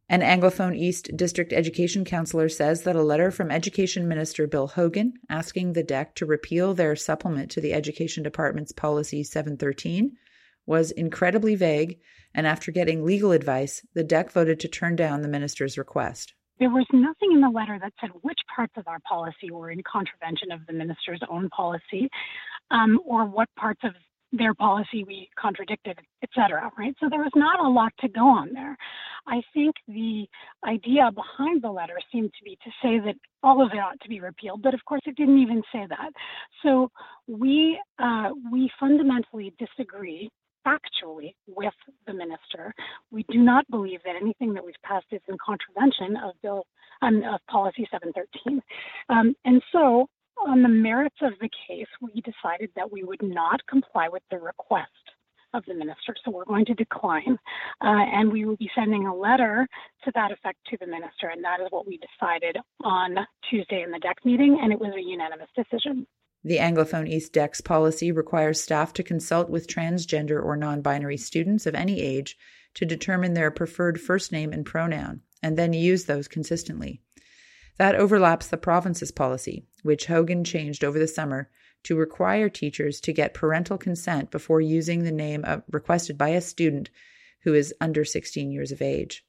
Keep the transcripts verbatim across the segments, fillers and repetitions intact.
An Anglophone East District Education Councillor says that a letter from Education Minister Bill Hogan asking the D E C to repeal their supplement to the Education Department's Policy seven thirteen was incredibly vague, and after getting legal advice, the D E C voted to turn down the minister's request. There was nothing in the letter that said which parts of our policy were in contravention of the minister's own policy, um, or what parts of their policy we contradicted, et cetera, right? So there was not a lot to go on there. I think the idea behind the letter seemed to be to say that all of it ought to be repealed, but of course it didn't even say that. So we uh, we fundamentally disagree factually with the minister. We do not believe that anything that we've passed is in contravention of Bill um, of Policy seven thirteen, um, and so on the merits of the case, we decided that we would not comply with the request of the minister. So we're going to decline, uh, and we will be sending a letter to that effect to the minister, and that is what we decided on Tuesday in the D E C meeting, and it was a unanimous decision. The Anglophone East D E C's policy requires staff to consult with transgender or non-binary students of any age to determine their preferred first name and pronoun, and then use those consistently. That overlaps the province's policy, which Hogan changed over the summer to require teachers to get parental consent before using the name requested by a student who is under sixteen years of age.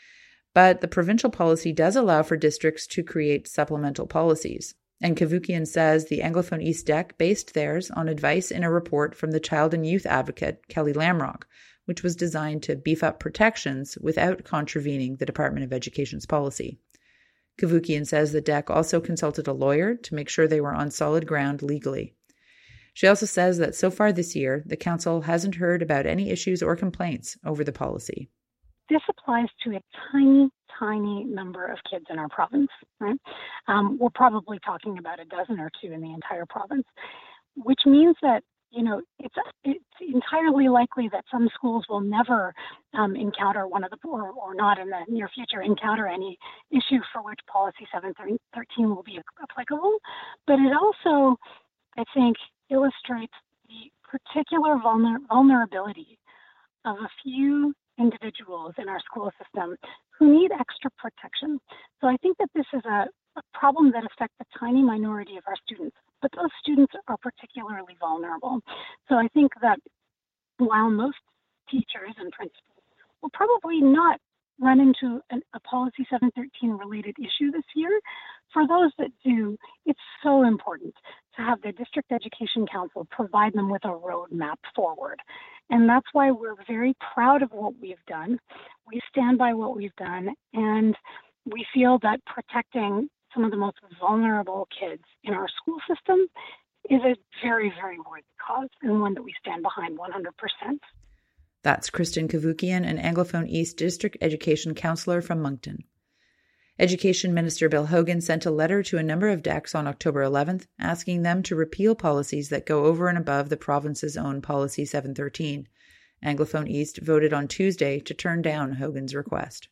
But the provincial policy does allow for districts to create supplemental policies. And Cavoukian says the Anglophone East D E C based theirs on advice in a report from the child and youth advocate Kelly Lamrock, which was designed to beef up protections without contravening the Department of Education's policy. Cavoukian says the D E C also consulted a lawyer to make sure they were on solid ground legally. She also says that so far this year, the council hasn't heard about any issues or complaints over the policy. This applies to a tiny, tiny number of kids in our province, right? Um, we're probably talking about a dozen or two in the entire province, which means that, you know, it's it's entirely likely that some schools will never um, encounter one of the, or, or not in the near future, encounter any issue for which Policy seven thirteen will be applicable. But it also, I think, illustrates the particular vulner- vulnerability of a few individuals in our school system who need extra protection. So I think that this is a, a problem that affects a tiny minority of our students, but those students are particularly vulnerable. So I think that while most teachers and principals will probably not run into an, a Policy seven thirteen related issue this year, for those that do, it's so important to have the District Education Council provide them with a roadmap forward. And that's why we're very proud of what we've done. We stand by what we've done, and we feel that protecting some of the most vulnerable kids in our school system is a very, very worthy cause, and one that we stand behind one hundred percent. That's Kristen Cavoukian, an Anglophone East District Education Councillor from Moncton. Education Minister Bill Hogan sent a letter to a number of D E Cs on October eleventh asking them to repeal policies that go over and above the province's own Policy seven thirteen. Anglophone East voted on Tuesday to turn down Hogan's request.